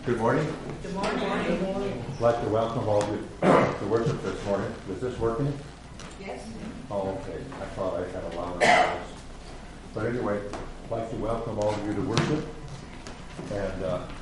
Good morning. Good morning. I'd like to welcome all of you to worship this morning. Is this working? Yes. Oh, okay. I thought I had a louder voice. But anyway, I'd like to welcome all of you to worship. And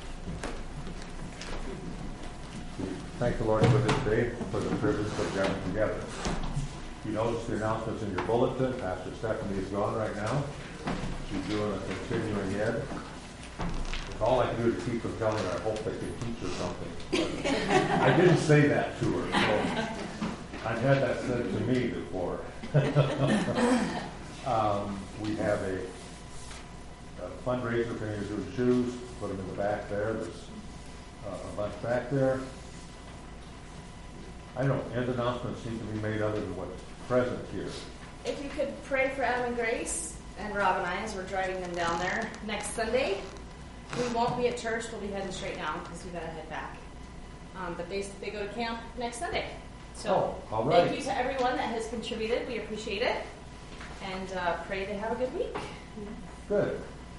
we thank the Lord for this day, for the privilege of gathering together. You notice the announcements in your bulletin. Pastor Stephanie is gone right now. She's doing a continuing ed. All I can do to keep from telling her, I hope they can teach her something. I didn't say that to her, so I've had that said to me before. We have a fundraiser for any of your shoes. Put them in the back there. There's a bunch back there. I don't know, end announcements seem to be made other than what's present here. If you could pray for Adam and Grace and Rob and I as we're driving them down there next Sunday. We won't be at church. We'll be heading straight down because we got to head back. But they go to camp next Sunday. So all right. Thank you to everyone that has contributed. We appreciate it. And pray they have a good week. Good.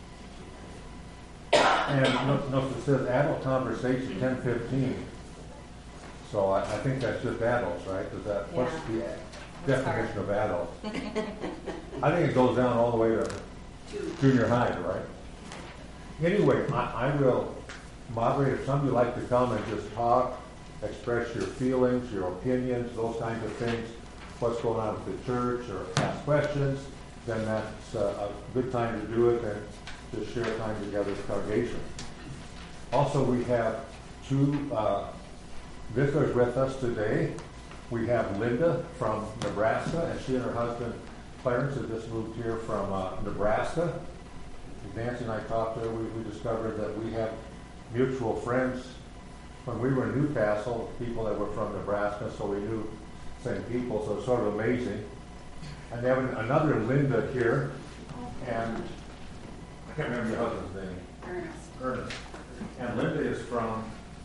And notice it says adult conversation 10:15. So I think that's just adults, right? Is that what's the definition of adult? I think it goes down all the way to junior high, right? Anyway, I will moderate. If somebody would like to come and just talk, express your feelings, your opinions, those kinds of things, what's going on with the church, or ask questions, then that's a good time to do it and just share time together as congregation. Also, we have two visitors with us today. We have Linda from Nebraska, and she and her husband Clarence have just moved here from Nebraska. Nancy and I talked to her. We discovered that we have mutual friends when we were in Newcastle, people that were from Nebraska, so we knew the same people, so it's sort of amazing. And they have another Linda here, and I can't remember your husband's name. Ernest. And Linda is from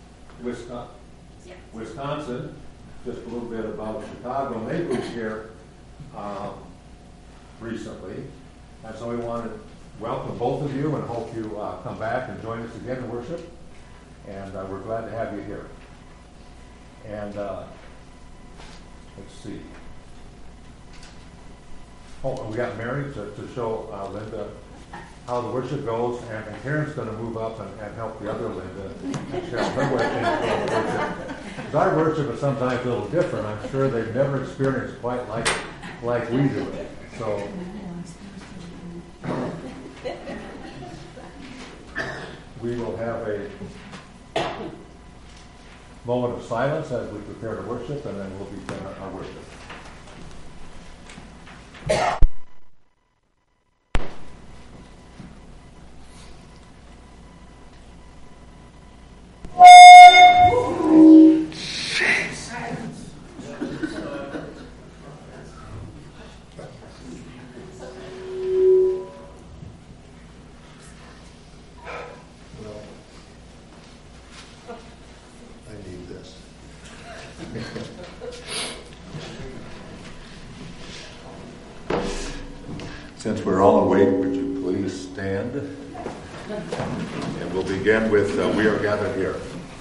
Wisconsin, just a little bit above Chicago. And they moved here recently, and so we wanted to welcome both of you and hope you come back and join us again in worship. And we're glad to have you here. And let's see. Oh, and we got Mary to show Linda how the worship goes. And Karen's going to move up and help the other Linda and share her way into worship. Because our worship is sometimes a little different. I'm sure they've never experienced quite like we do it. So. We will have a moment of silence as we prepare to worship, and then we'll begin our worship. Since we're all awake, would you please stand? And we'll begin with We Are Gathered Here.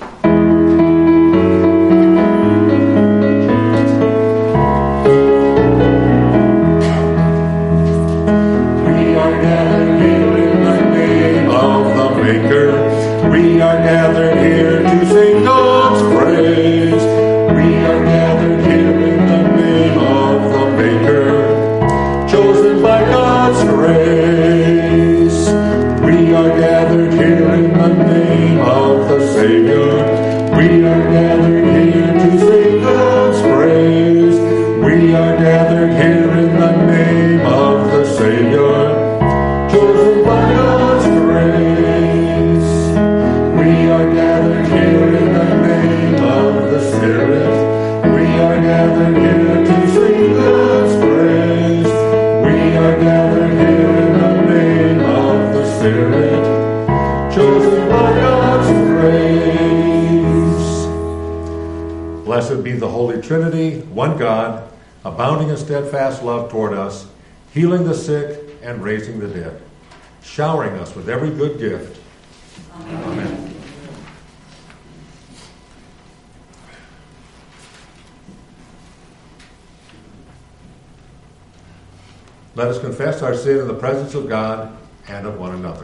We are gathered here in the name of the Maker. We are gathered here to sing God's praise. We are gathered here in the name of the Maker. Chosen by God's grace, we are gathered here in the name of the Savior. We are gathered here to sing God's praise. We are gathered here in the name of the Savior. Chosen by God's grace, we are gathered here in the name of the Spirit. We are gathered here to sing God's praise. We are gathered here in the name of the Spirit, chosen by God's grace. Blessed be the Holy Trinity, one God, abounding in steadfast love toward us, healing the sick and raising the dead, showering us with every good gift. Amen. Let us confess our sin in the presence of God and of one another.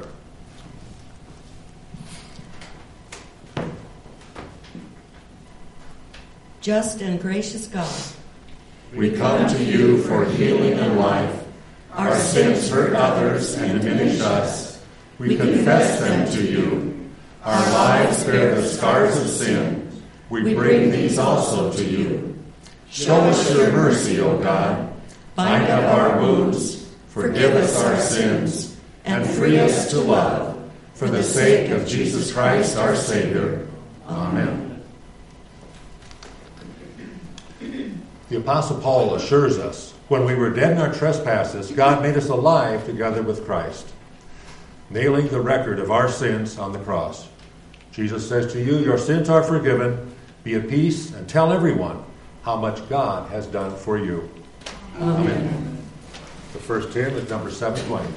Just and gracious God, we come to you for healing and life. Our sins hurt others and diminish us. We confess them to you. Our lives bear the scars of sin. We bring these also to you. Show us your mercy, O God. Bind up our wounds, forgive us our sins, and free us to love. For the sake of Jesus Christ, our Savior. Amen. The Apostle Paul assures us, when we were dead in our trespasses, God made us alive together with Christ, nailing the record of our sins on the cross. Jesus says to you, your sins are forgiven. Be at peace and tell everyone how much God has done for you. Amen. The first hymn is number 720.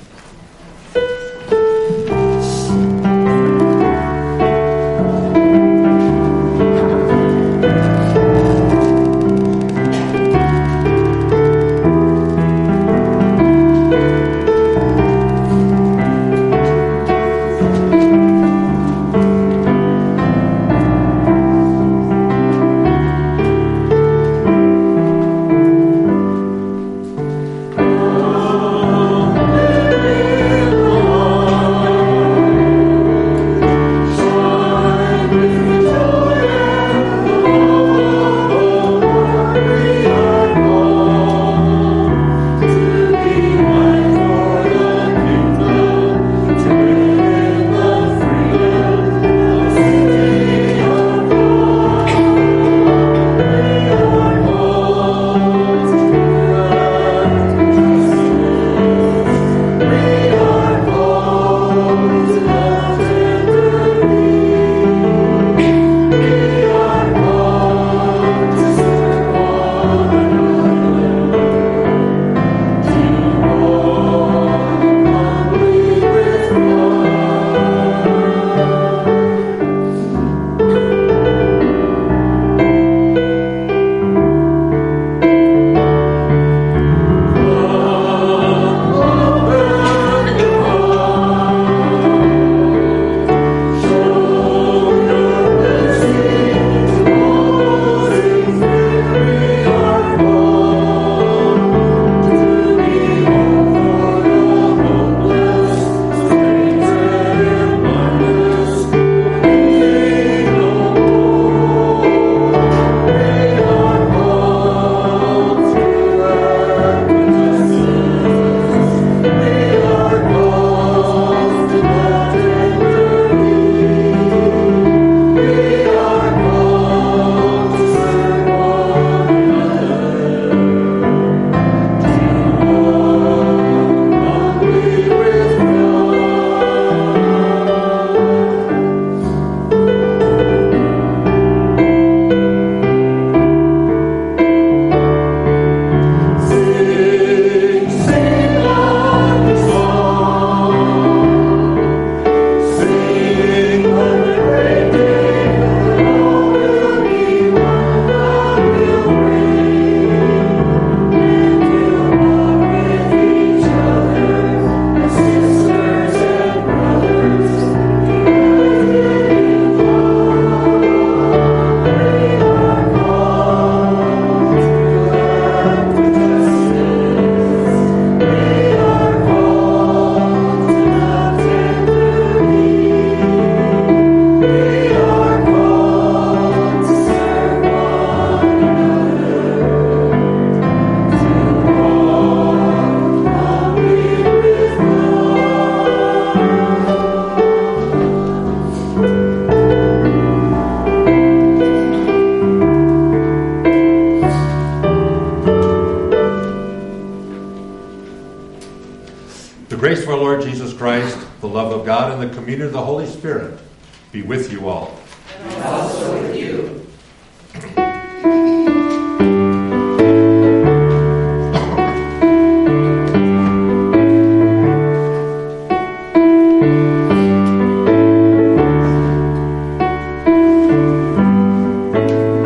grace of our Lord Jesus Christ, the love of God, and the communion of the Holy Spirit be with you all. And also with you.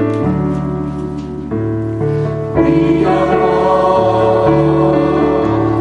We are all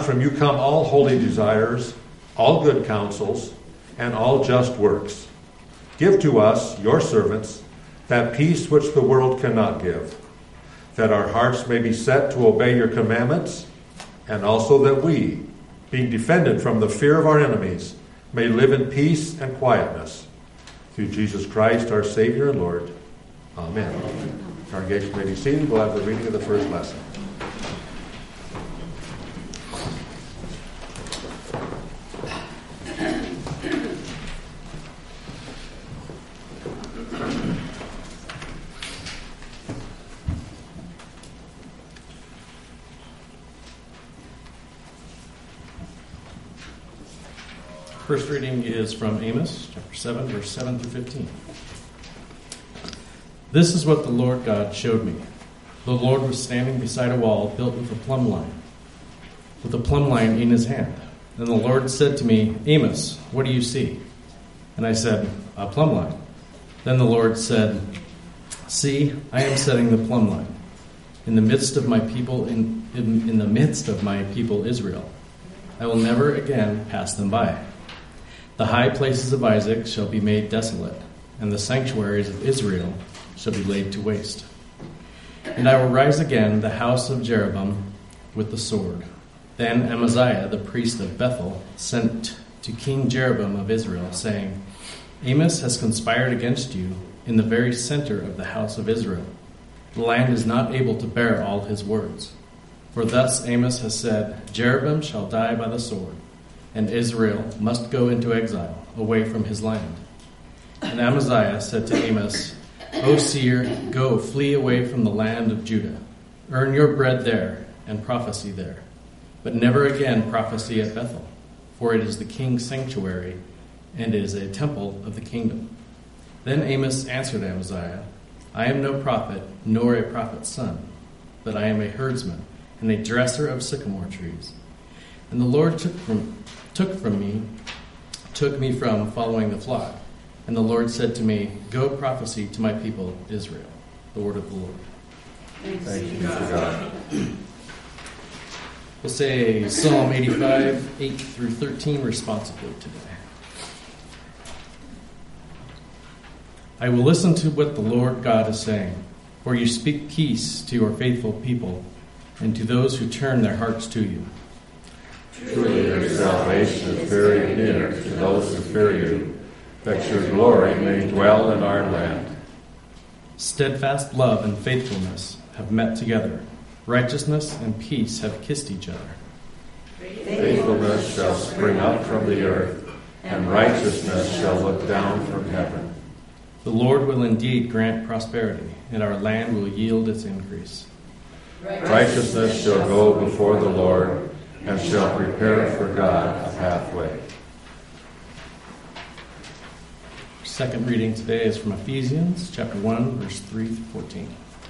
from you come all holy desires, all good counsels, and all just works. Give to us, your servants, that peace which the world cannot give, that our hearts may be set to obey your commandments, and also that we, being defended from the fear of our enemies, may live in peace and quietness. Through Jesus Christ, our Savior and Lord. Amen. Congregation may be seated. We'll have the reading of the first lesson. First reading is from Amos, chapter 7, verse 7 through 15. This is what the Lord God showed me. The Lord was standing beside a wall built with a plumb line in his hand. And the Lord said to me, Amos, what do you see? And I said, a plumb line. Then the Lord said, see, I am setting the plumb line in the midst of my people in the midst of my people Israel. I will never again pass them by. The high places of Isaac shall be made desolate, and the sanctuaries of Israel shall be laid to waste. And I will rise again the house of Jeroboam with the sword. Then Amaziah, the priest of Bethel, sent to King Jeroboam of Israel, saying, Amos has conspired against you in the very center of the house of Israel. The land is not able to bear all his words. For thus Amos has said, Jeroboam shall die by the sword, and Israel must go into exile away from his land. And Amaziah said to Amos, O seer, go, flee away from the land of Judah. Earn your bread there, and prophesy there. But never again prophesy at Bethel, for it is the king's sanctuary, and it is a temple of the kingdom. Then Amos answered Amaziah, I am no prophet, nor a prophet's son, but I am a herdsman, and a dresser of sycamore trees. And the Lord took me from following the flock. And the Lord said to me, go prophecy to my people Israel. The word of the Lord. Thank you for God. We'll say Psalm 85, 8 through 13 responsibly today. I will listen to what the Lord God is saying, for you speak peace to your faithful people and to those who turn their hearts to you. Truly your salvation is very near to those who fear you, that your glory may dwell in our land. Steadfast love and faithfulness have met together. Righteousness and peace have kissed each other. Faithfulness shall spring up from the earth, and righteousness shall look down from heaven. The Lord will indeed grant prosperity, and our land will yield its increase. Righteousness shall go before the Lord, and shall prepare for God a pathway. Second reading today is from Ephesians chapter 1, verse 3 through 14.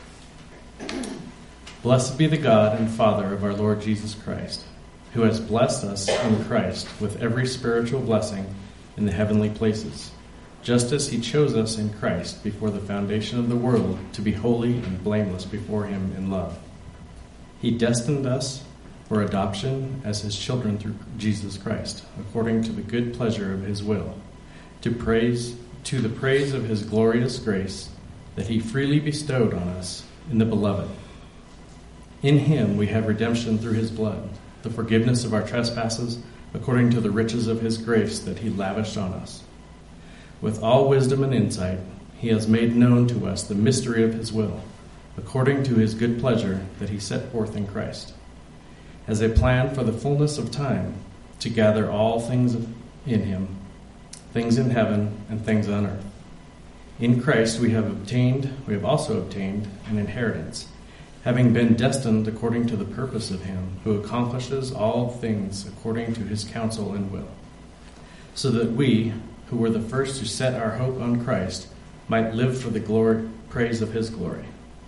Blessed be the God and Father of our Lord Jesus Christ, who has blessed us in Christ with every spiritual blessing in the heavenly places, just as he chose us in Christ before the foundation of the world to be holy and blameless before him in love. He destined us for adoption as his children through Jesus Christ, according to the good pleasure of his will, to the praise of his glorious grace that he freely bestowed on us in the Beloved. In him we have redemption through his blood, the forgiveness of our trespasses, according to the riches of his grace that he lavished on us. With all wisdom and insight, he has made known to us the mystery of his will, according to his good pleasure that he set forth in Christ, as a plan for the fullness of time, to gather all things in him, things in heaven and things on earth. In Christ we have also obtained an inheritance, having been destined according to the purpose of him who accomplishes all things according to his counsel and will, so that we, who were the first to set our hope on Christ, might live for the praise of his glory.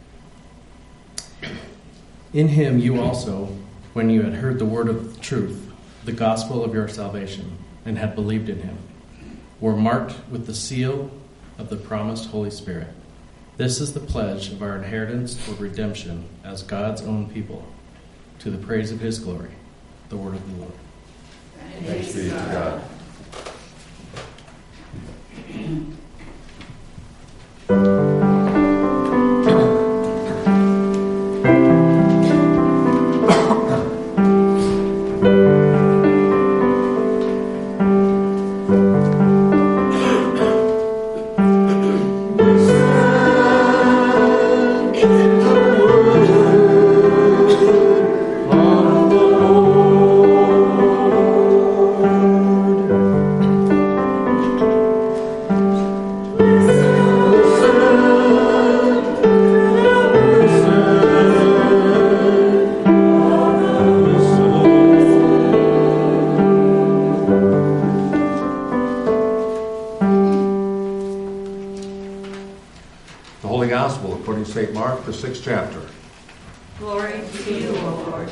In him you also, when you had heard the word of truth, the gospel of your salvation, and had believed in him, were marked with the seal of the promised Holy Spirit. This is the pledge of our inheritance or redemption as God's own people, to the praise of his glory. the word of the Lord. Thanks be to God. St. Mark, the 6th chapter. Glory to you, O Lord.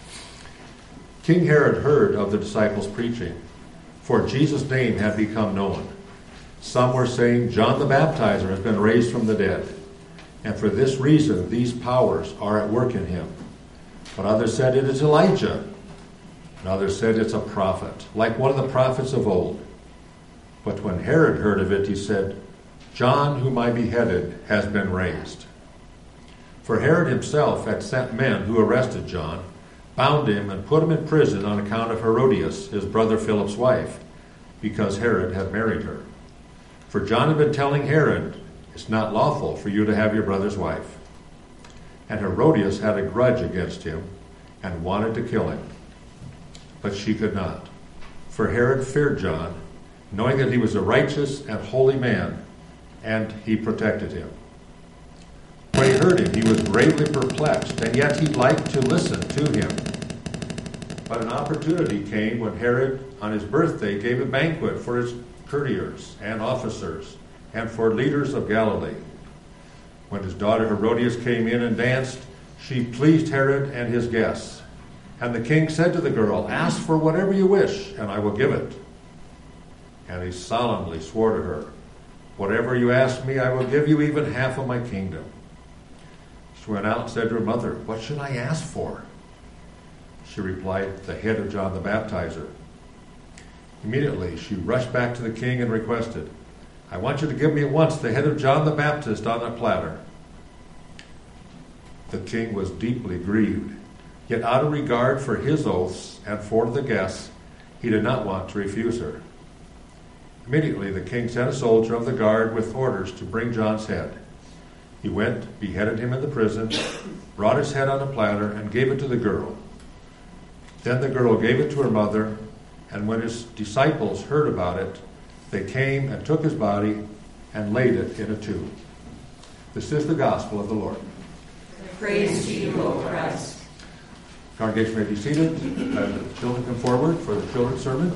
King Herod heard of the disciples' preaching, for Jesus' name had become known. Some were saying, John the Baptizer has been raised from the dead, and for this reason these powers are at work in him. But others said, it is Elijah. And others said, it's a prophet, like one of the prophets of old. But when Herod heard of it, he said, John, whom I beheaded, has been raised. For Herod himself had sent men who arrested John, bound him, and put him in prison on account of Herodias, his brother Philip's wife, because Herod had married her. For John had been telling Herod, it's not lawful for you to have your brother's wife. And Herodias had a grudge against him and wanted to kill him. But she could not. For Herod feared John, knowing that he was a righteous and holy man, and he protected him. When he heard him, he was greatly perplexed, and yet he liked to listen to him. But an opportunity came when Herod, on his birthday, gave a banquet for his courtiers and officers, and for leaders of Galilee. When his daughter Herodias came in and danced, she pleased Herod and his guests. And the king said to the girl, ask for whatever you wish, and I will give it. And he solemnly swore to her, whatever you ask me, I will give you even half of my kingdom. She went out and said to her mother, what should I ask for? She replied, the head of John the Baptizer. Immediately she rushed back to the king and requested, I want you to give me at once the head of John the Baptist on a platter. The king was deeply grieved, yet out of regard for his oaths and for the guests, he did not want to refuse her. Immediately the king sent a soldier of the guard with orders to bring John's head. He went, beheaded him in the prison, brought his head on a platter, and gave it to the girl. Then the girl gave it to her mother, and when his disciples heard about it, they came and took his body and laid it in a tomb. This is the gospel of the Lord. Praise to you, O Christ. Congregation may be seated. The children come forward for the children's sermon.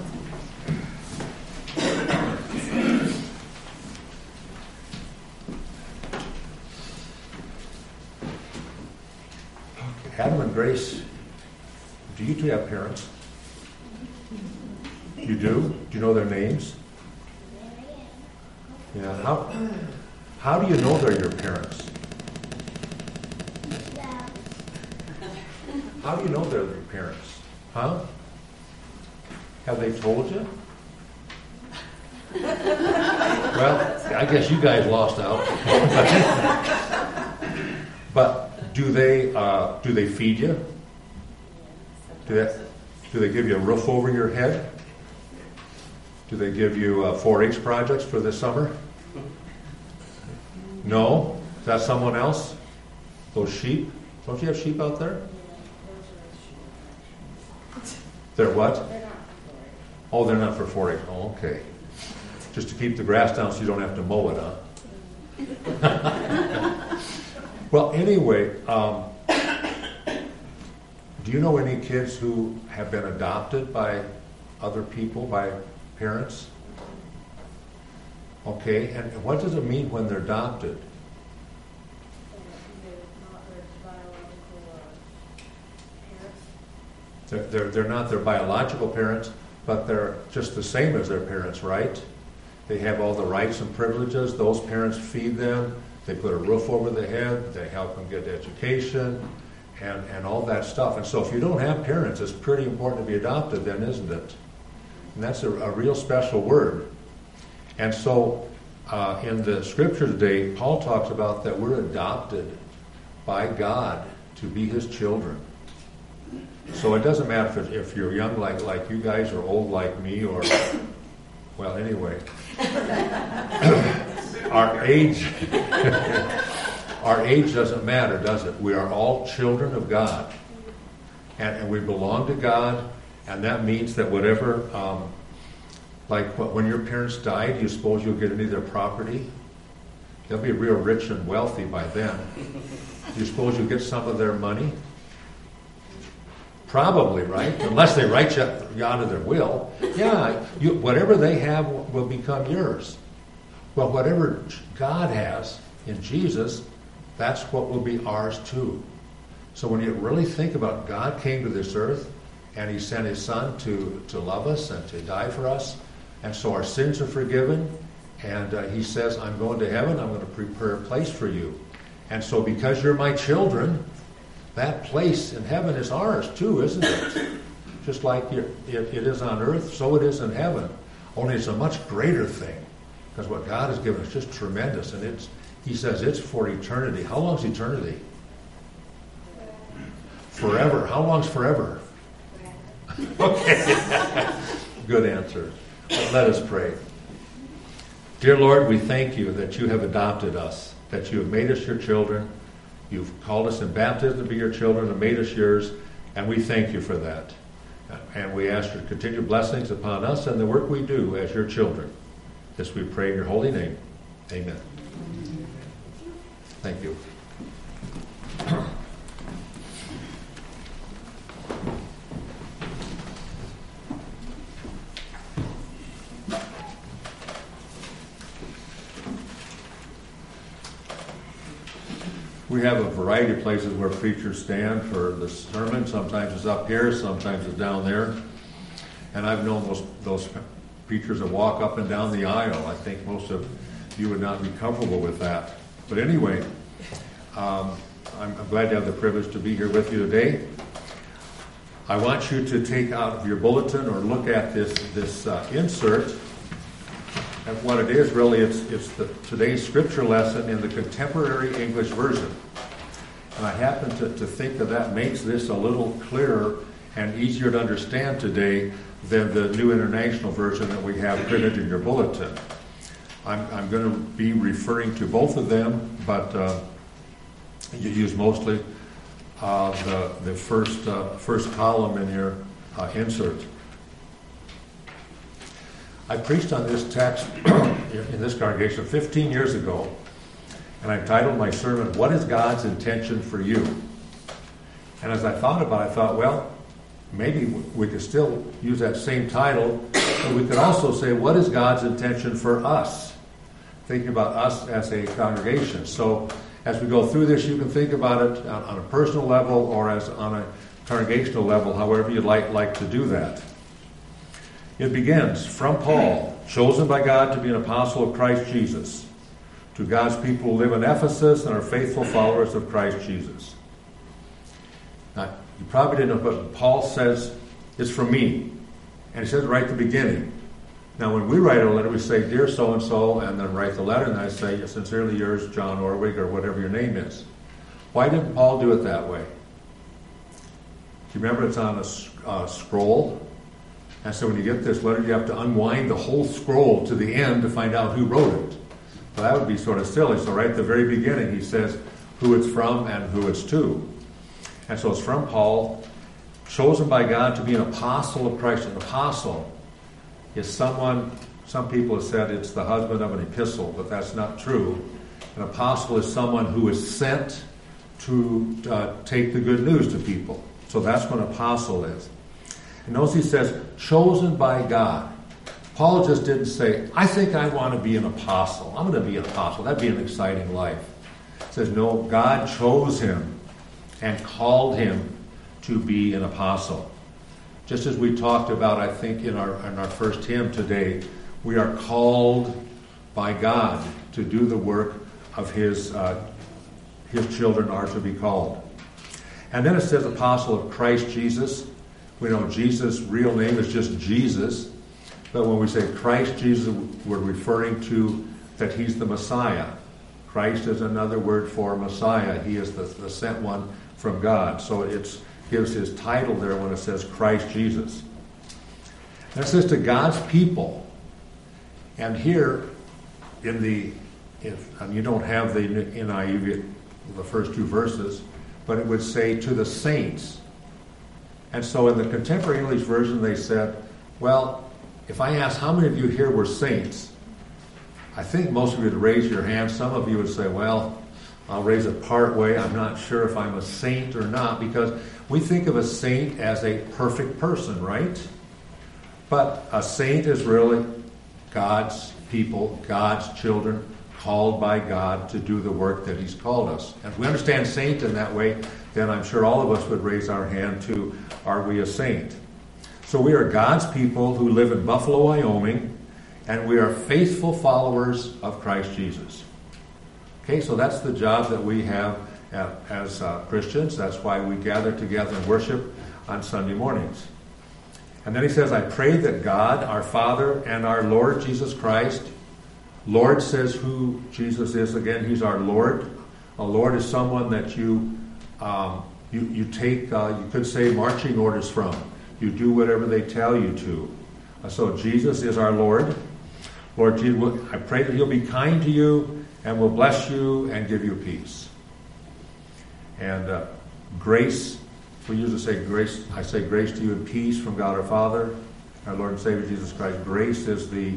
Adam and Grace, do you two have parents? You do? Do you know their names? Yeah. How do you know they're your parents? How do you know they're your parents? Huh? Have they told you? Well, I guess you guys lost out. But do they feed you? Do they give you a roof over your head? Do they give you 4-H projects for this summer? No? Is that someone else? Those sheep? Don't you have sheep out there? They're what? Oh, they're not for 4-H. Oh, okay. Just to keep the grass down so you don't have to mow it, huh? Well, anyway, do you know any kids who have been adopted by other people, by parents? Okay, and what does it mean when they're adopted? They're not their biological parents, but they're just the same as their parents, right? They have all the rights and privileges. Those parents feed them. They put a roof over their head. They help them get education. and all that stuff. And so if you don't have parents, it's pretty important to be adopted then, isn't it? And that's a real special word. And so in the scripture today, Paul talks about that we're adopted by God to be his children. So it doesn't matter if you're young like you guys or old like me or, well, anyway. Our age doesn't matter, does it? We are all children of God. And we belong to God, and that means that whatever, when your parents died, you suppose you'll get any of their property? They'll be real rich and wealthy by then. You suppose you'll get some of their money? Probably, right? Unless they write you out of their will. Yeah, whatever they have will become yours. Well, whatever God has in Jesus, that's what will be ours too. So when you really think about God came to this earth and he sent his son to love us and to die for us, and so our sins are forgiven, and he says, I'm going to heaven, I'm going to prepare a place for you. And so because you're my children, that place in heaven is ours too, isn't it? Just like it is on earth, so it is in heaven. Only it's a much greater thing. Because what God has given is just tremendous. And he says it's for eternity. How long is eternity? Forever. How long's forever? Okay. Good answer. Let us pray. Dear Lord, we thank you that you have adopted us, that you have made us your children. You've called us in baptism to be your children and made us yours, and we thank you for that. And we ask your continued blessings upon us and the work we do as your children. This we pray in your holy name. Amen. Thank you. We have a variety of places where preachers stand for the sermon. Sometimes it's up here, sometimes it's down there. And I've known those preachers that walk up and down the aisle. I think most of you would not be comfortable with that. But anyway, I'm glad to have the privilege to be here with you today. I want you to take out of your bulletin or look at this insert. And what it is really, it's today's scripture lesson in the Contemporary English Version. And I happen to think that makes this a little clearer and easier to understand today than the New International Version that we have printed in your bulletin. I'm going to be referring to both of them, but you use mostly the first column in your insert. I preached on this text in this congregation 15 years ago, and I titled my sermon, What is God's Intention for You? And as I thought about it, I thought, well, maybe we could still use that same title, but we could also say, what is God's intention for us? Thinking about us as a congregation. So as we go through this, you can think about it on a personal level or as on a congregational level, however you'd like to do that. It begins, from Paul, chosen by God to be an apostle of Christ Jesus, to God's people who live in Ephesus and are faithful followers of Christ Jesus. Now, you probably didn't know, but Paul says, it's from me. And he says it right at the beginning. Now, when we write a letter, we say, Dear so-and-so, and then write the letter, and I say, Sincerely yours, John Orwig, or whatever your name is. Why didn't Paul do it that way? Do you remember it's on a scroll? And so when you get this letter, you have to unwind the whole scroll to the end to find out who wrote it. Well, that would be sort of silly. So right at the very beginning, he says who it's from and who it's to. And so it's from Paul, chosen by God to be an apostle of Christ. An apostle is someone, some people have said it's the husband of an epistle, but that's not true. An apostle is someone who is sent to take the good news to people. So that's what an apostle is. And notice he says, chosen by God. Paul just didn't say, I think I want to be an apostle. I'm going to be an apostle. That'd be an exciting life. He says, no, God chose him and called him to be an apostle. Just as we talked about, I think, in our first hymn today, we are called by God to do the work of his children are to be called. And then it says apostle of Christ Jesus. We know Jesus' real name is just Jesus. But when we say Christ Jesus, we're referring to that he's the Messiah. Christ is another word for Messiah. He is the sent one from God. So it gives his title there when it says Christ Jesus. And it says to God's people. And here, and you don't have the NIV, the first two verses, but it would say to the saints. And so in the Contemporary English Version, they said, well, if I ask how many of you here were saints, I think most of you would raise your hand. Some of you would say, well, I'll raise it part way. I'm not sure if I'm a saint or not, because we think of a saint as a perfect person, right? But a saint is really God's people, God's children, called by God to do the work that he's called us. And if we understand saint in that way, then I'm sure all of us would raise our hand to, are we a saint? So we are God's people who live in Buffalo, Wyoming, and we are faithful followers of Christ Jesus. Okay, so that's the job that we have as Christians. That's why we gather together and worship on Sunday mornings. And then he says, I pray that God, our Father, and our Lord Jesus Christ. Lord says who Jesus is again. He's our Lord. A Lord is someone that you take, you could say, marching orders from. You do whatever they tell you to. So Jesus is our Lord. Lord Jesus, I pray that he'll be kind to you and will bless you and give you peace. And grace, we usually say grace, I say grace to you and peace from God our Father, our Lord and Savior Jesus Christ. Grace is the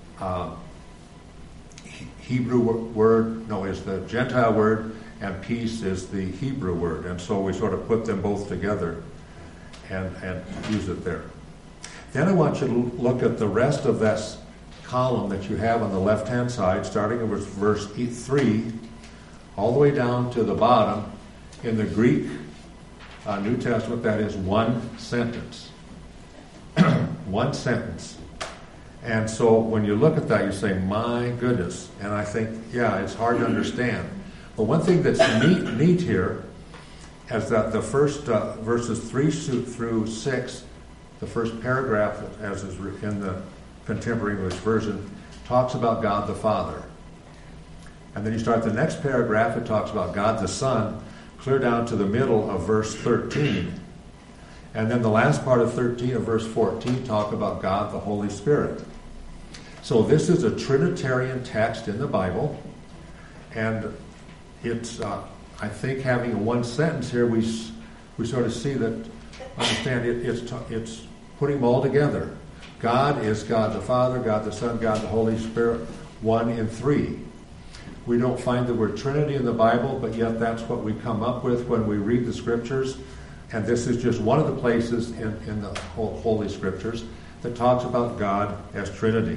Hebrew word, is the Gentile word, and peace is the Hebrew word. And so we sort of put them both together and use it there. Then I want you to look at the rest of this column that you have on the left-hand side, starting with verse 3, all the way down to the bottom. In the Greek New Testament, that is one sentence. One sentence. And so when you look at that, you say, my goodness. And I think, yeah, it's hard to understand. But one thing that's neat here is that the first verses 3 through 6, the first paragraph, as is in the Contemporary English Version, talks about God the Father. And then you start the next paragraph, it talks about God the Son, clear down to the middle of verse 13. And then the last part of 13 of verse 14 talk about God the Holy Spirit. So this is a Trinitarian text in the Bible. And it's, I think, having a one sentence here, we sort of see that, understand it's putting them all together. God is God the Father, God the Son, God the Holy Spirit, one in three. We don't find the word Trinity in the Bible, but yet that's what we come up with when we read the Scriptures. And this is just one of the places in the Holy Scriptures that talks about God as Trinity.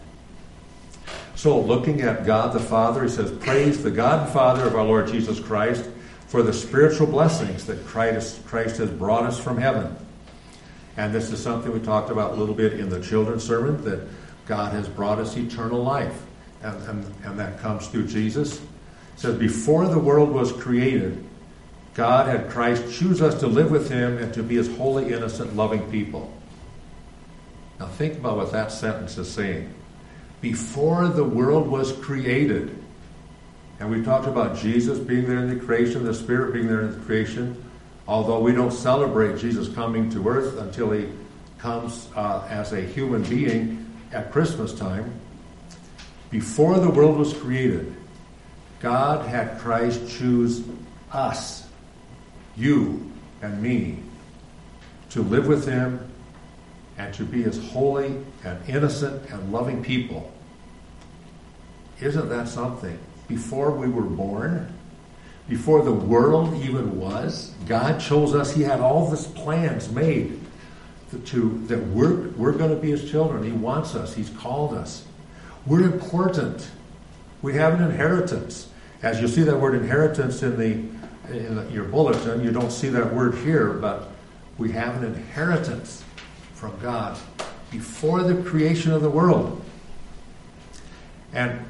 So looking at God the Father, he says, praise the God and Father of our Lord Jesus Christ for the spiritual blessings that Christ has brought us from heaven. And this is something we talked about a little bit in the children's sermon, that God has brought us eternal life. And that comes through Jesus. It says, before the world was created, God had Christ choose us to live with him and to be his holy, innocent, loving people. Now think about what that sentence is saying. Before the world was created. And we talked about Jesus being there in the creation, the Spirit being there in the creation. Although we don't celebrate Jesus coming to earth until he comes as a human being at Christmas time. Before the world was created, God had Christ choose us, you and me, to live with him and to be his holy and innocent and loving people. Isn't that something? Before we were born, before the world even was, God chose us. He had all these plans made that we're going to be his children. He wants us. He's called us. We're important. We have an inheritance. As you see that word inheritance in your bulletin, you don't see that word here, but we have an inheritance from God before the creation of the world. And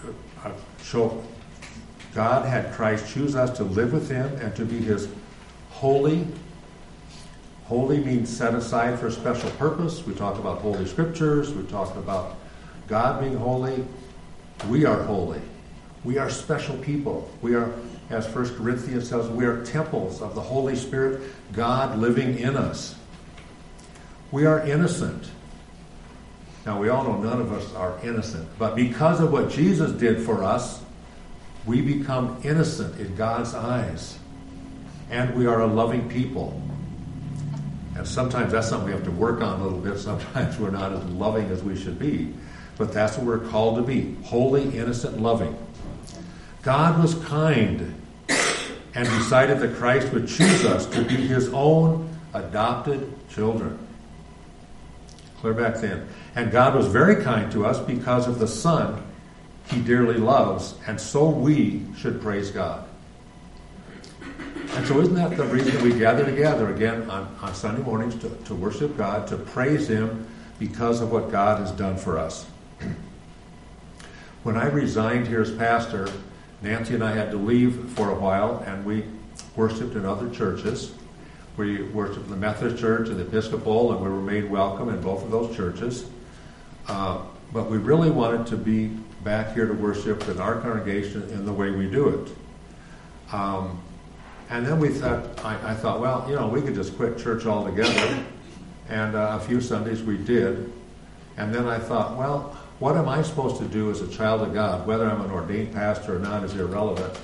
so God had Christ choose us to live with him and to be his holy. Holy means set aside for a special purpose. We talk about holy scriptures. We talk about God being holy. We are holy. We are special people. We are, as 1 Corinthians says, we are temples of the Holy Spirit, God living in us. We are innocent. Now, we all know none of us are innocent, but because of what Jesus did for us, we become innocent in God's eyes. And we are a loving people. And sometimes that's something we have to work on a little bit. Sometimes we're not as loving as we should be. But that's what we're called to be. Holy, innocent, loving. God was kind and decided that Christ would choose us to be his own adopted children. Clear back then. And God was very kind to us because of the Son he dearly loves, and so we should praise God. And so isn't that the reason we gather together again on Sunday mornings to worship God, to praise him because of what God has done for us? When I resigned here as pastor, Nancy and I had to leave for a while, and we worshiped in other churches. We worshiped in the Methodist Church and the Episcopal, and we were made welcome in both of those churches. But we really wanted to be back here to worship in our congregation in the way we do it. And then I thought, well, we could just quit church altogether. And a few Sundays we did. And then I thought, well, what am I supposed to do as a child of God? Whether I'm an ordained pastor or not is irrelevant.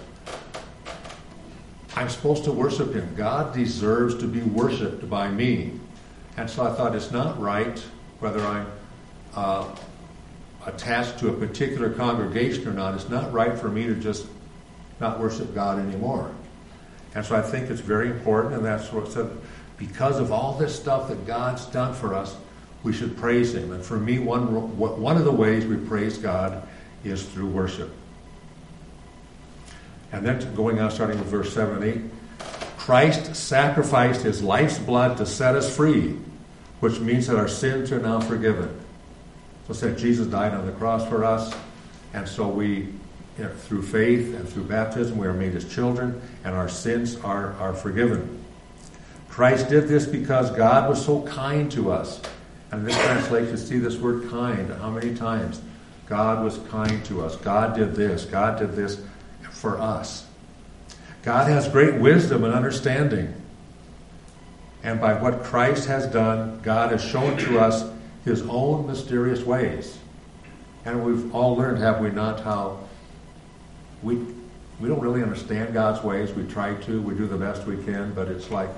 I'm supposed to worship him. God deserves to be worshiped by me. And so I thought it's not right whether I'm attached to a particular congregation or not. It's not right for me to just not worship God anymore. And so I think it's very important, and that's what it said. Because of all this stuff that God's done for us, we should praise him. And for me, one of the ways we praise God is through worship. And then going on, starting with verse 7 and 8, Christ sacrificed his life's blood to set us free, which means that our sins are now forgiven. So it said Jesus died on the cross for us, and so we, through faith and through baptism, we are made as children, and our sins are forgiven. Christ did this because God was so kind to us. And in this translation, see this word kind. How many times? God was kind to us. God did this. God did this for us. God has great wisdom and understanding. And by what Christ has done, God has shown to us his own mysterious ways. And we've all learned, have we not, how we don't really understand God's ways. We try to. We do the best we can. But it's like,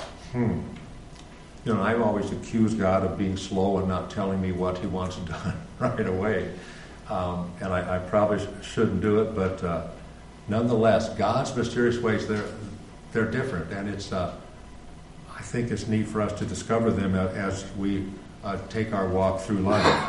I've always accused God of being slow and not telling me what he wants done right away. And I probably shouldn't do it, but nonetheless, God's mysterious ways, they're different. And it's I think it's neat for us to discover them as we take our walk through life.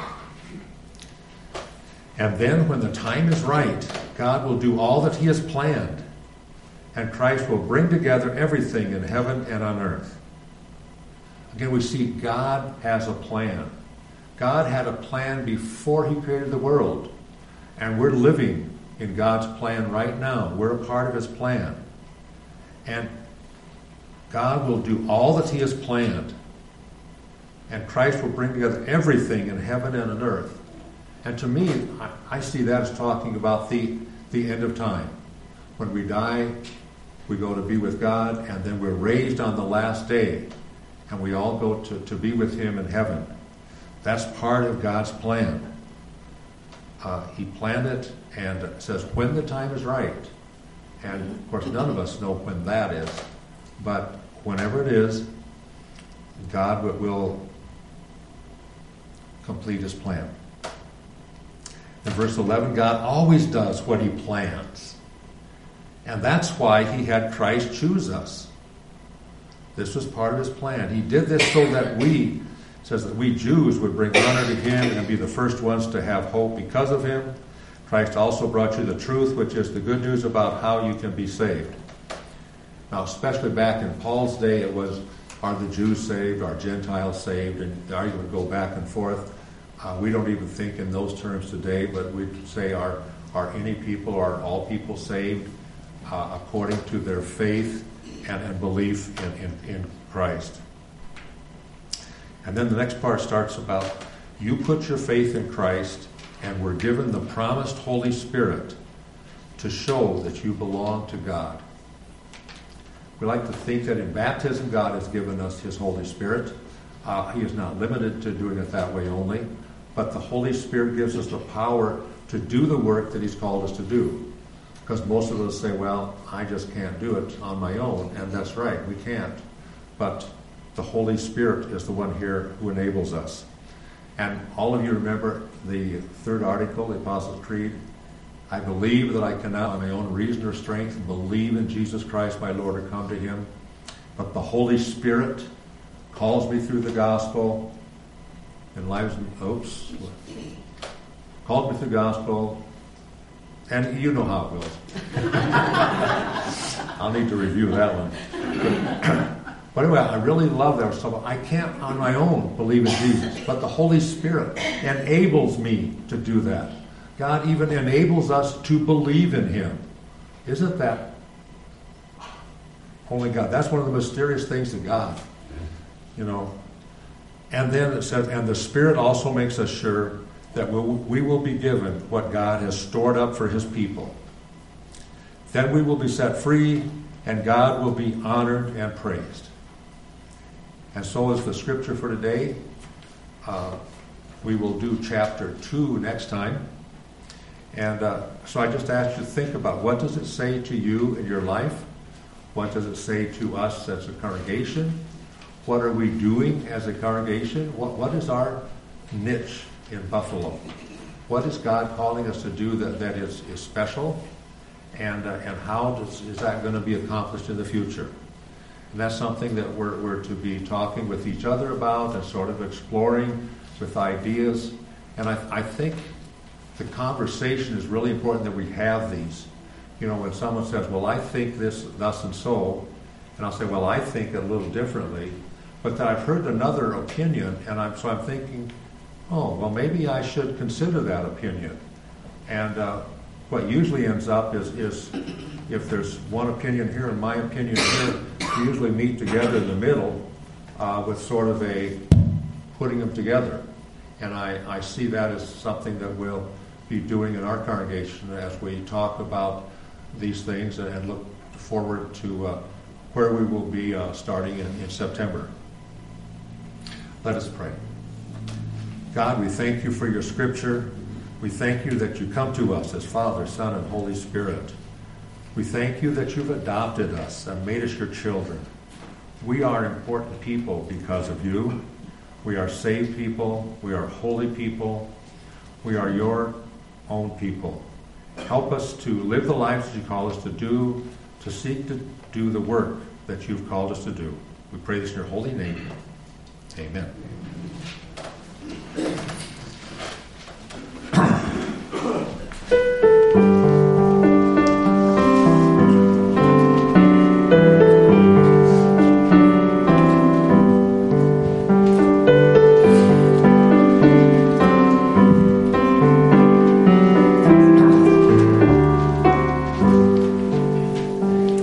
And then when the time is right, God will do all that he has planned. And Christ will bring together everything in heaven and on earth. Again, we see God has a plan. God had a plan before he created the world. And we're living in God's plan right now. We're a part of his plan. And God will do all that he has planned. And Christ will bring together everything in heaven and on earth. And to me, I see that as talking about the end of time. When we die, we go to be with God, and then we're raised on the last day. And we all go to be with him in heaven. That's part of God's plan. He planned it, and it says when the time is right. And, of course, none of us know when that is. But whenever it is, God will complete his plan. In verse 11, God always does what he plans. And that's why he had Christ choose us. This was part of his plan. He did this so that we Jews would bring honor to him and be the first ones to have hope because of him. Christ also brought you the truth, which is the good news about how you can be saved. Now, especially back in Paul's day, it was, are the Jews saved? Are Gentiles saved? And the argument would go back and forth. We don't even think in those terms today, but we'd say, are any people, are all people saved according to their faith and belief in Christ. And then the next part starts about, you put your faith in Christ and were given the promised Holy Spirit to show that you belong to God. We like to think that in baptism God has given us His Holy Spirit. He is not limited to doing it that way only, but the Holy Spirit gives us the power to do the work that He's called us to do. Because most of us say, well, I just can't do it on my own, and that's right, we can't. But the Holy Spirit is the one here who enables us. And all of you remember the third article, the Apostles' Creed. I believe that I cannot, on my own reason or strength, believe in Jesus Christ my Lord or come to Him. But the Holy Spirit calls me through the gospel, calls me through the gospel, and you know how it goes. I'll need to review that one. But anyway, I really love that stuff. I can't on my own believe in Jesus, but the Holy Spirit enables me to do that. God even enables us to believe in Him. Isn't that only God? That's one of the mysterious things of God. You know. And then it says, and the Spirit also makes us sure that we will be given what God has stored up for His people. Then we will be set free, and God will be honored and praised. And so is the scripture for today. We will do chapter 2 next time. And so I just asked you to think about, what does it say to you in your life? What does it say to us as a congregation? What are we doing as a congregation? What is our niche in Buffalo? What is God calling us to do that is special? And how is that going to be accomplished in the future? And that's something that we're to be talking with each other about and sort of exploring with ideas. And I think the conversation is really important that we have these. You know, when someone says, well, I think this, thus and so, and I'll say, well, I think it a little differently, but that I've heard another opinion, and I'm thinking, oh, well, maybe I should consider that opinion. And what usually ends up is if there's one opinion here and my opinion here, we usually meet together in the middle with sort of a putting them together. And I see that as something that we'll be doing in our congregation as we talk about these things and look forward to where we will be starting in September. Let us pray. God, we thank you for your scripture. We thank you that you come to us as Father, Son, and Holy Spirit. We thank you that you've adopted us and made us your children. We are important people because of you. We are saved people. We are holy people. We are your own people. Help us to live the lives that you call us to do, to seek to do the work that you've called us to do. We pray this in your holy name. Amen.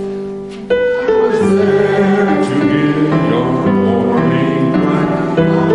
To give your morning light.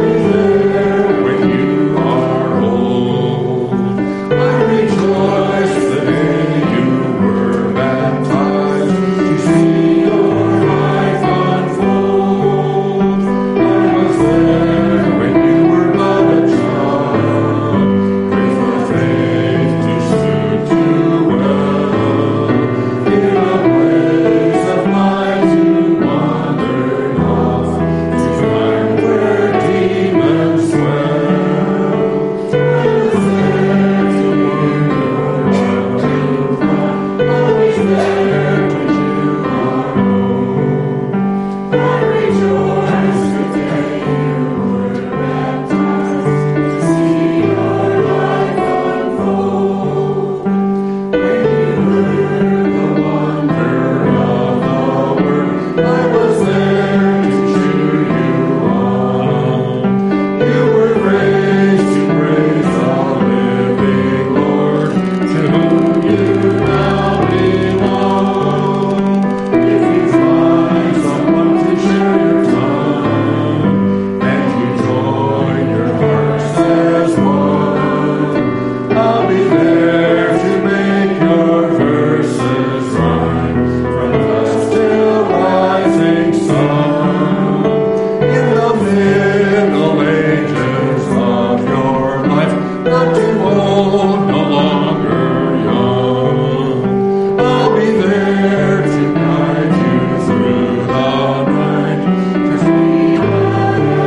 old, no longer young. I'll be there to guide you through the night, to see what I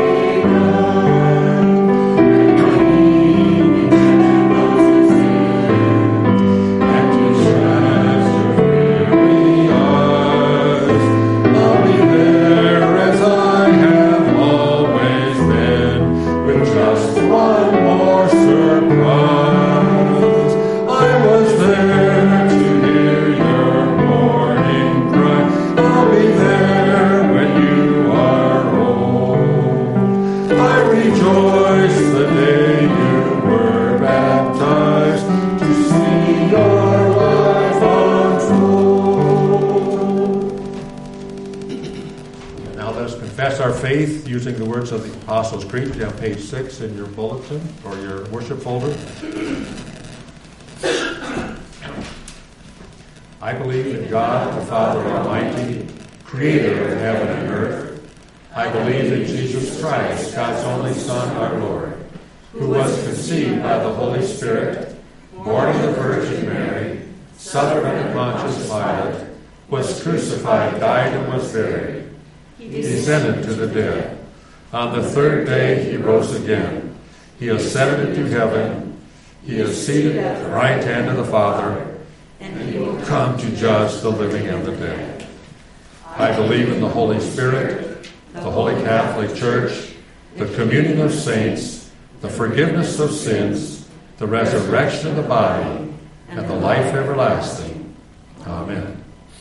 done, and to shine your weary eyes. I'll be there as I have always been, with just one more surprise. I was there to hear your morning cry. I'll be there when you are old. I rejoice the day you were baptized, to see your life unfold. And now let us confess our faith using the words of the Apostles' Creed on page 6 in your bulletin or your worship folder. I believe in God, the Father Almighty, creator of heaven and earth. I believe in Jesus Christ, God's only Son, our Lord, who was conceived by the Holy Spirit, born of the Virgin Mary, suffered under Pontius Pilate, was crucified, died, and was buried. He descended to the dead. On the third day he rose again. He ascended into heaven. He is seated at the right hand of the Father, and he will come to judge the living and the dead. I believe in the Holy Spirit, the Holy Catholic Church, the communion of saints, the forgiveness of sins, the resurrection of the body, and the life everlasting. Amen.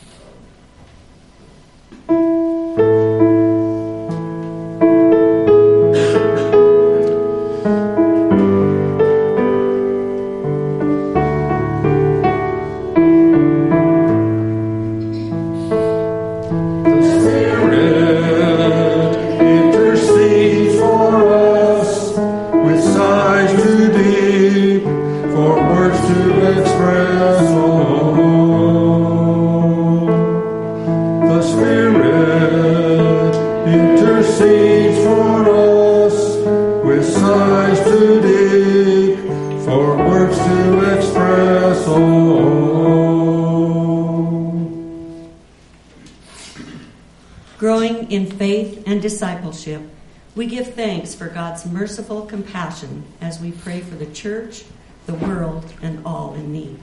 Growing in faith and discipleship, we give thanks for God's merciful compassion as we pray for the church, the world, and all in need.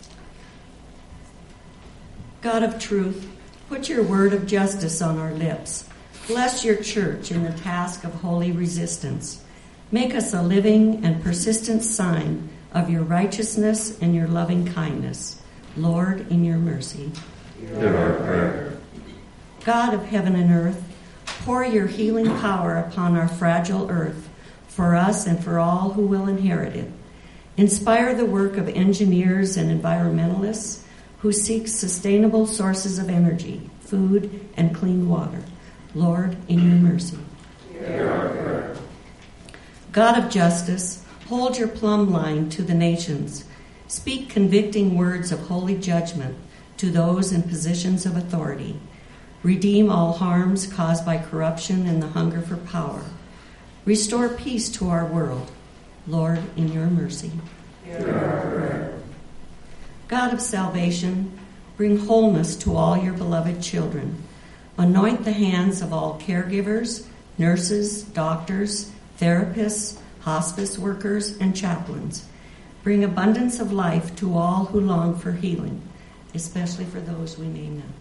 God of truth, put your word of justice on our lips. Bless your church in the task of holy resistance. Make us a living and persistent sign of your righteousness and your loving kindness. Lord, in your mercy. Hear our prayer. God of heaven and earth, pour your healing power upon our fragile earth, for us and for all who will inherit it. Inspire the work of engineers and environmentalists who seek sustainable sources of energy, food, and clean water. Lord, in your mercy. Hear our prayer. God of justice, hold your plumb line to the nations. Speak convicting words of holy judgment to those in positions of authority. Redeem all harms caused by corruption and the hunger for power. Restore peace to our world. Lord, in your mercy. Hear our prayer. God of salvation, bring wholeness to all your beloved children. Anoint the hands of all caregivers, nurses, doctors, therapists, hospice workers, and chaplains. Bring abundance of life to all who long for healing, especially for those we name now.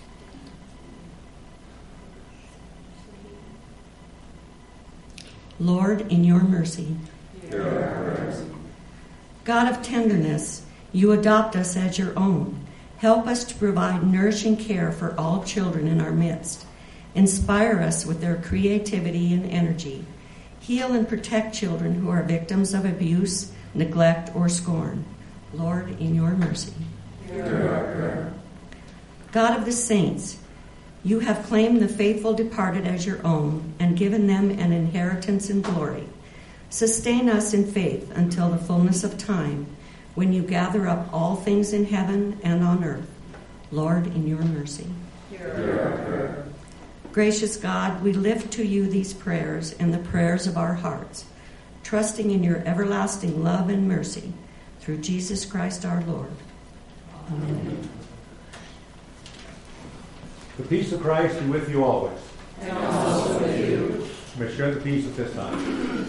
Lord, in your mercy. Hear our prayers. God of tenderness, you adopt us as your own. Help us to provide nourishing care for all children in our midst. Inspire us with their creativity and energy. Heal and protect children who are victims of abuse, neglect, or scorn. Lord, in your mercy. Hear our prayer. God of the saints, you have claimed the faithful departed as your own and given them an inheritance in glory. Sustain us in faith until the fullness of time, when you gather up all things in heaven and on earth. Lord, in your mercy. Hear our prayer. Gracious God, we lift to you these prayers and the prayers of our hearts. trusting in your everlasting love and mercy, through Jesus Christ our Lord. Amen. The peace of Christ be with you always. And also with you. May share the peace at this time.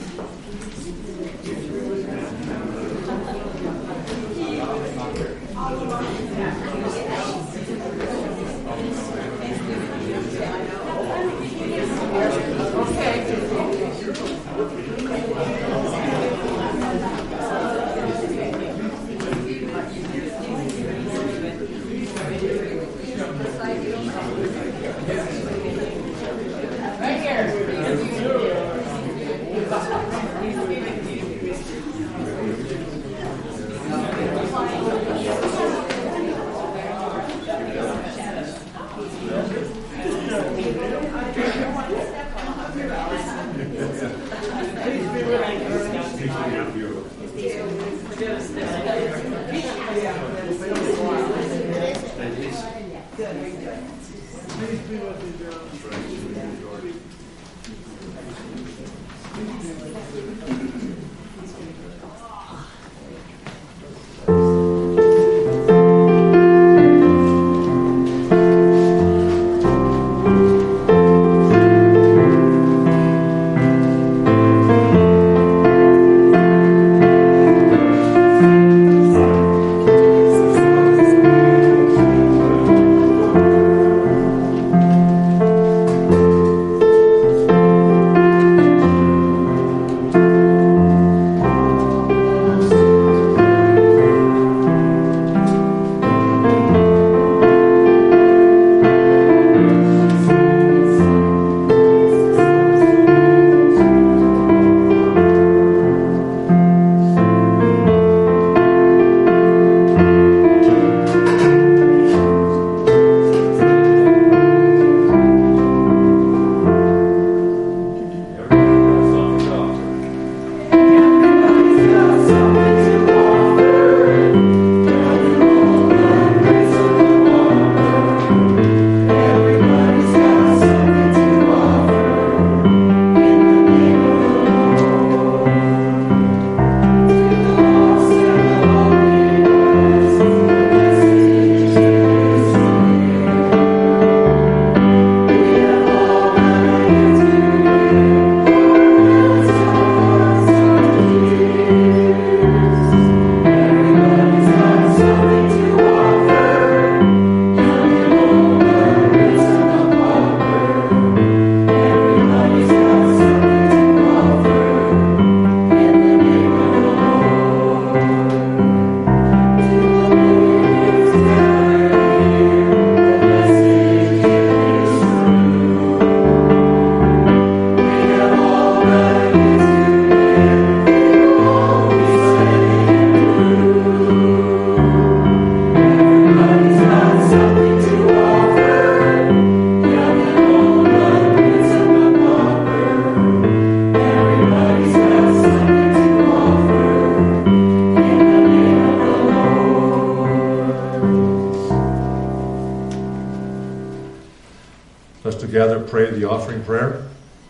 Together pray the offering prayer.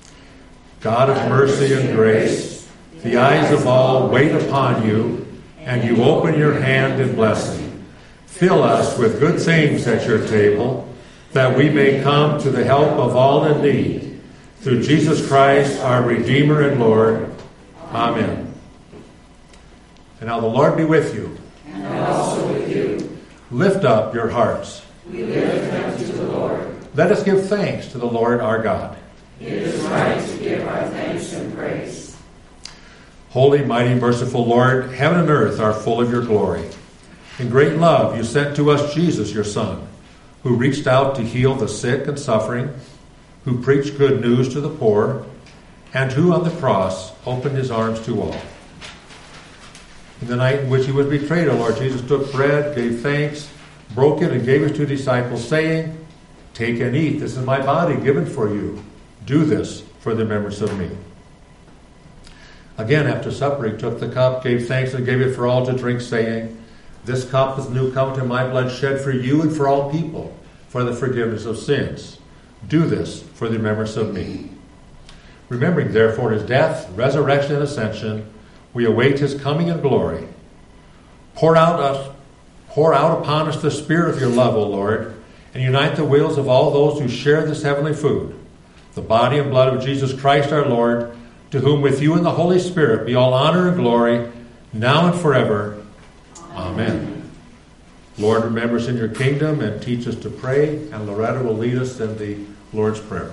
God of mercy and grace, the eyes of all wait upon you, and you open your hand in blessing. Fill us with good things at your table, that we may come to the help of all in need. Through Jesus Christ, our Redeemer and Lord. Amen. And now the Lord be with you. And also with you. Lift up your hearts. We lift them to the Lord. Let us give thanks to the Lord our God. It is right to give our thanks and praise. Holy, mighty, merciful Lord, heaven and earth are full of your glory. In great love you sent to us Jesus, your Son, who reached out to heal the sick and suffering, who preached good news to the poor, and who on the cross opened his arms to all. In the night in which he was betrayed, our Lord Jesus took bread, gave thanks, broke it, and gave it to his disciples, saying, "Take and eat. This is my body given for you. Do this for the remembrance of me." Again, after supper, he took the cup, gave thanks, and gave it for all to drink, saying, "This cup is the new covenant in my blood, shed for you and for all people, for the forgiveness of sins. Do this for the remembrance of me." Remembering, therefore, his death, resurrection, and ascension, we await his coming in glory. Pour out upon us the spirit of your love, O Lord, and unite the wills of all those who share this heavenly food, the body and blood of Jesus Christ our Lord, to whom with you and the Holy Spirit be all honor and glory, now and forever. Amen. Lord, remember us in your kingdom and teach us to pray, and Loretta will lead us in the Lord's Prayer.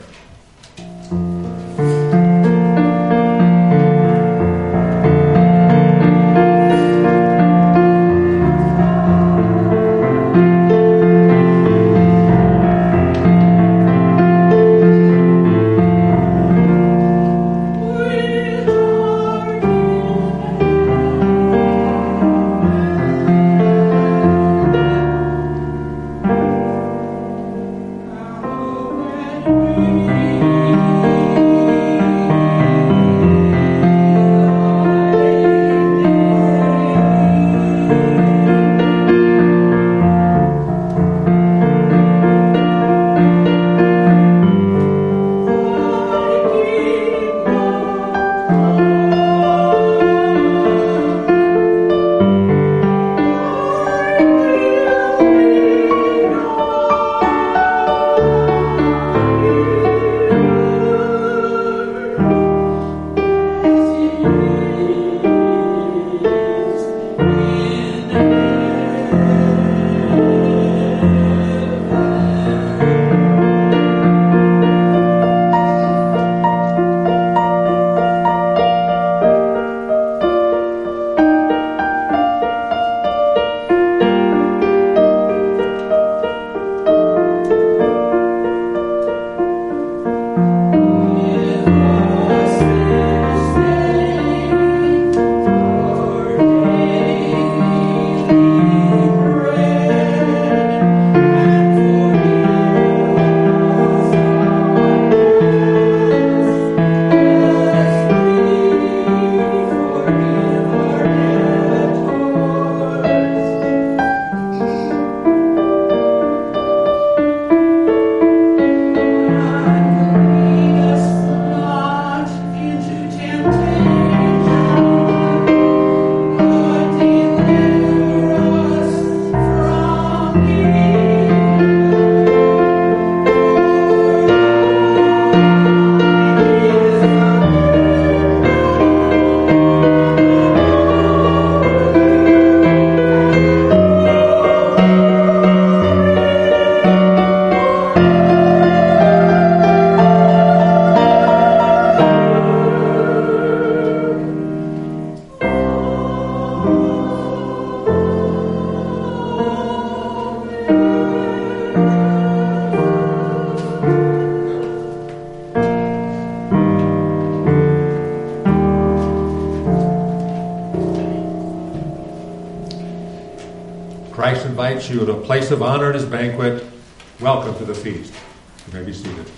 Christ invites you to a place of honor at his banquet. Welcome to the feast. You may be seated.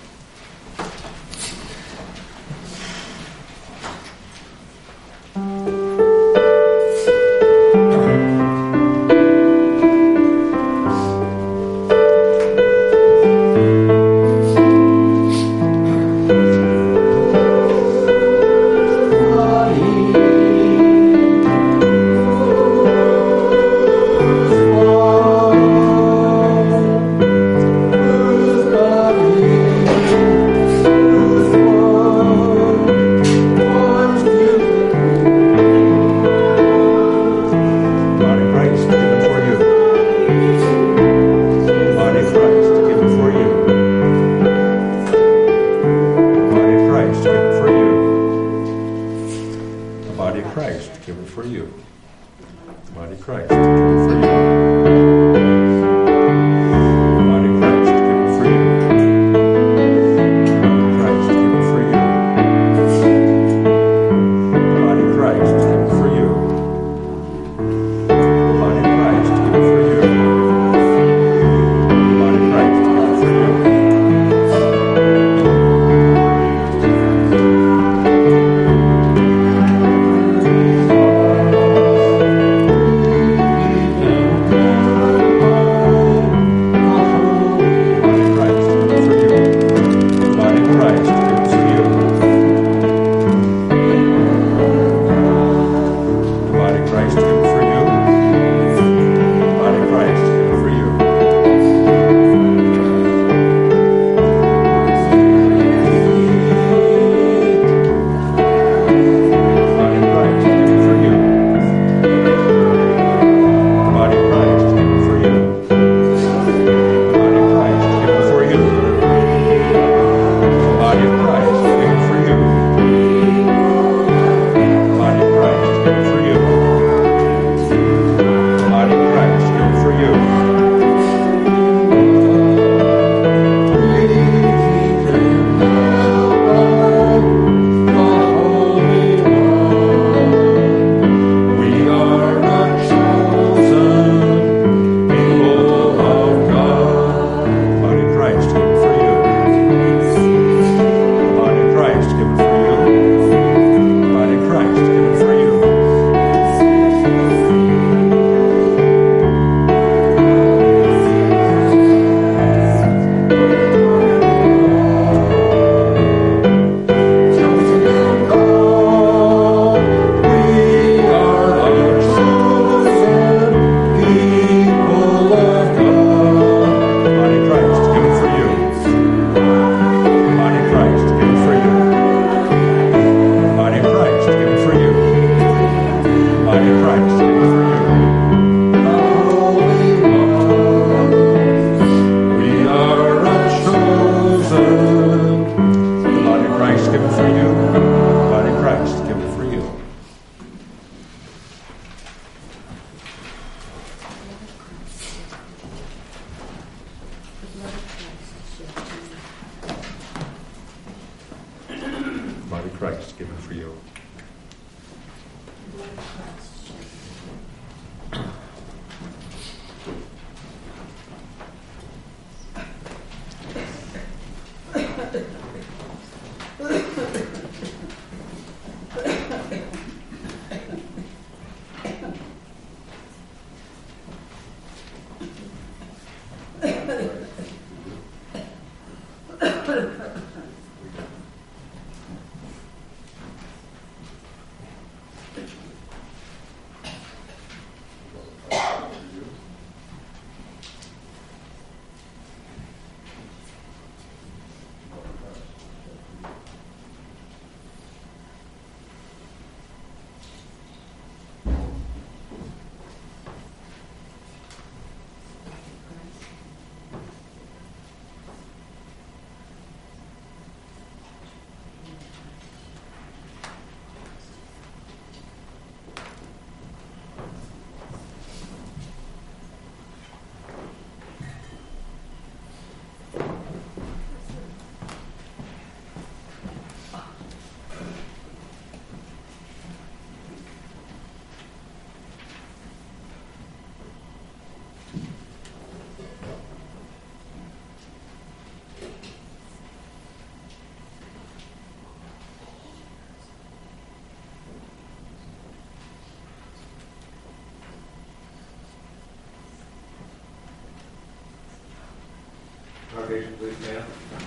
congregation, please stand.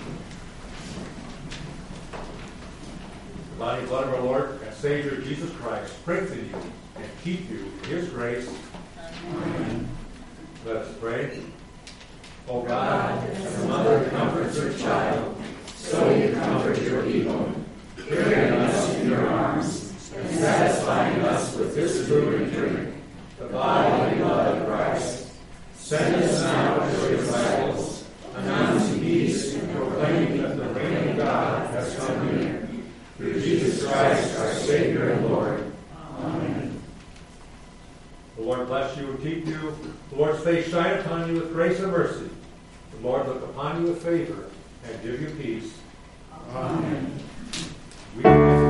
The body and blood of our Lord and Savior Jesus Christ strengthen you and keep you in His grace. Amen. Let us pray. O God, as a mother comforts her child, so you comfort your people, carrying us in your arms and satisfying us with this food and drink, the body and blood of Christ. Send us now as your disciples, announcing peace and proclaiming that the reign of God has come near. Through Jesus Christ, our Savior and Lord. Amen. The Lord bless you and keep you. The Lord's face shine upon you with grace and mercy. The Lord look upon you with favor and give you peace. Amen. We